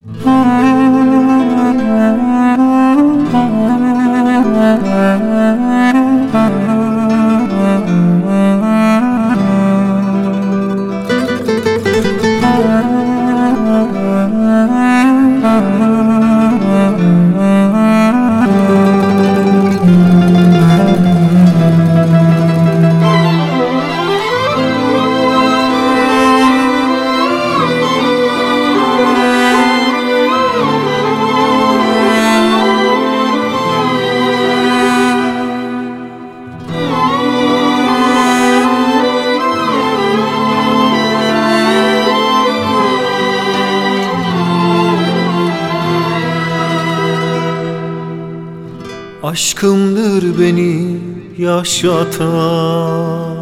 Aşkımdır beni yaşatan,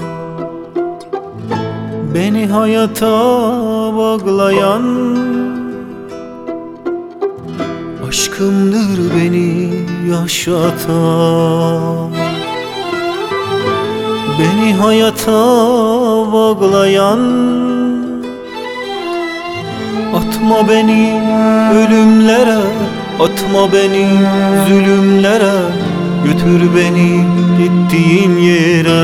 beni hayata bağlayan. Aşkımdır beni yaşatan, beni hayata bağlayan. Atma beni ölümlere, atma beni zulümlere, götür beni gittiğin yere.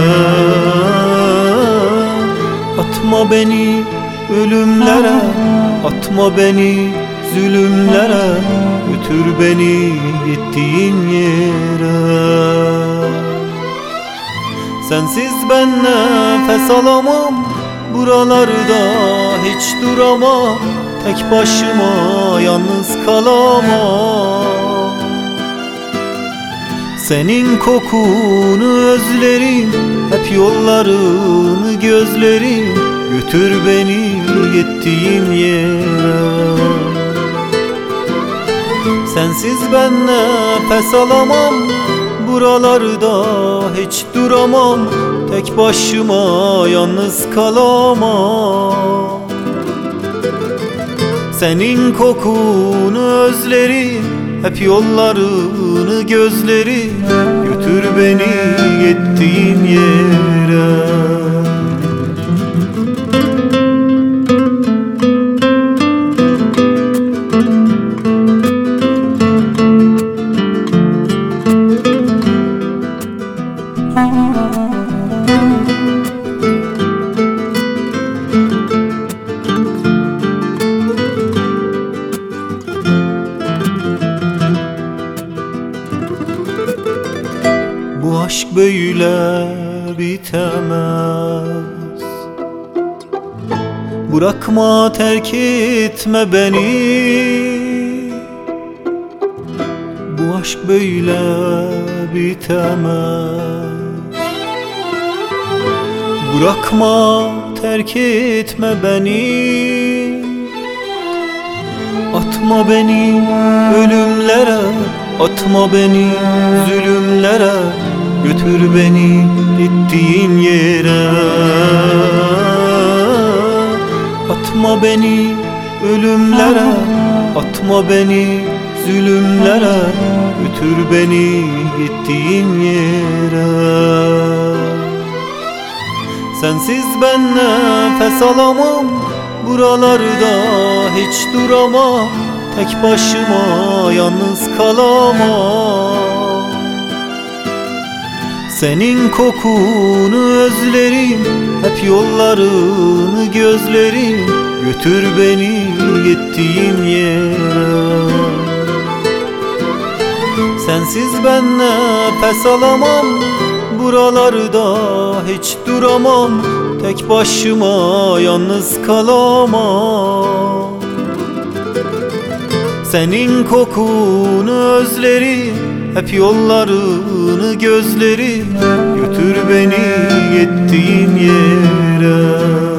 Atma beni ölümlere, atma beni zulümlere, götür beni gittiğin yere. Sensiz ben nefes alamam, buralarda hiç duramam. Tek başıma yalnız kalamam. Senin kokunu özlerim, hep yollarını gözlerim. Götür beni gittiğim yere. Sensiz ben nefes alamam, buralarda hiç duramam. Tek başıma yalnız kalamam. Senin kokunu özlerim, hep yollarını gözlerim. Götür beni gittiğin yere. Bu aşk böyle bitemez. Bırakma, terk etme beni. Bu aşk böyle bitemez. Bırakma, terk etme beni. Atma beni ölümlere, atma beni zulümlere, götür beni gittiğin yere. Atma beni ölümlere, atma beni zulümlere, götür beni gittiğin yere. Sensiz ben nefes alamam, buralarda hiç duramam. Tek başıma yalnız kalamam. Senin kokunu özlerim, hep yollarını gözlerim. Götür beni gittiğim yere. Sensiz ben nefes alamam, buralarda hiç duramam. Tek başıma yalnız kalamam. Senin kokunu özlerim, hep yollarını gözlerim. Götür beni gittiğin yere.